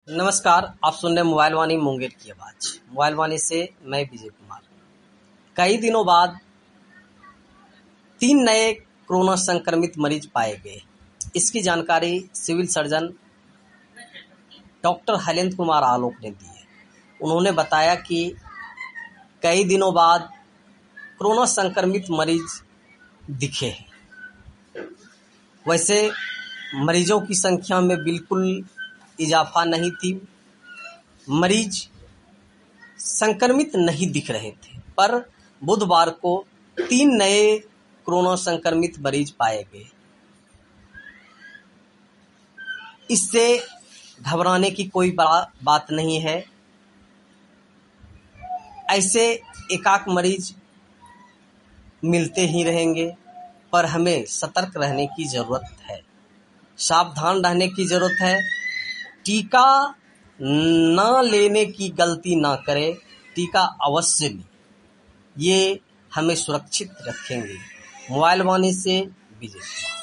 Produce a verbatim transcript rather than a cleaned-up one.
नमस्कार, आप सुन रहे मोबाइल वाणी मुंगेर की आवाज। मोबाइल वाणी से मैं विजय कुमार। कई दिनों बाद तीन नए कोरोना संक्रमित मरीज पाए गए। इसकी जानकारी civil surgeon doctor Halendra Kumar Alok ने दी है। उन्होंने बताया कि कई दिनों बाद कोरोना संक्रमित मरीज दिखे हैं। वैसे मरीजों की संख्या में बिल्कुल इजाफा नहीं थी। मरीज संक्रमित नहीं दिख रहे थे, पर बुधवार को तीन नए कोरोना संक्रमित मरीज पाए गए। इससे घबराने की कोई बड़ा बात नहीं है। ऐसे एकाक मरीज मिलते ही रहेंगे, पर हमें सतर्क रहने की जरूरत है, सावधान रहने की जरूरत है। टीका न लेने की गलती ना करें, टीका अवश्य लें। ये हमें सुरक्षित रखेंगे। मोबाइल वाणी से विजय।